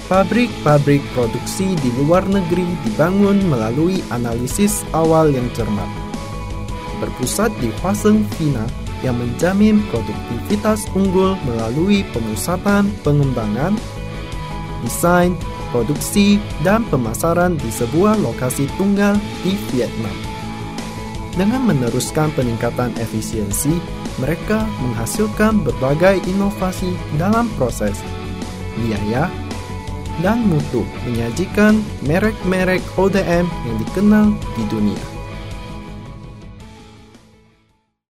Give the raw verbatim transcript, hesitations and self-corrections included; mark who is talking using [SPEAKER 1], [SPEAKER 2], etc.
[SPEAKER 1] Pabrik-pabrik produksi di luar negeri dibangun melalui analisis awal yang cermat, berpusat di Hwaseng, China, yang menjamin produktivitas unggul melalui pemusatan pengembangan, desain, produksi, dan pemasaran di sebuah lokasi tunggal di Vietnam. Dengan meneruskan peningkatan efisiensi, mereka menghasilkan berbagai inovasi dalam proses, biaya, dan mutu, menyajikan merek-merek O D M yang dikenal di dunia.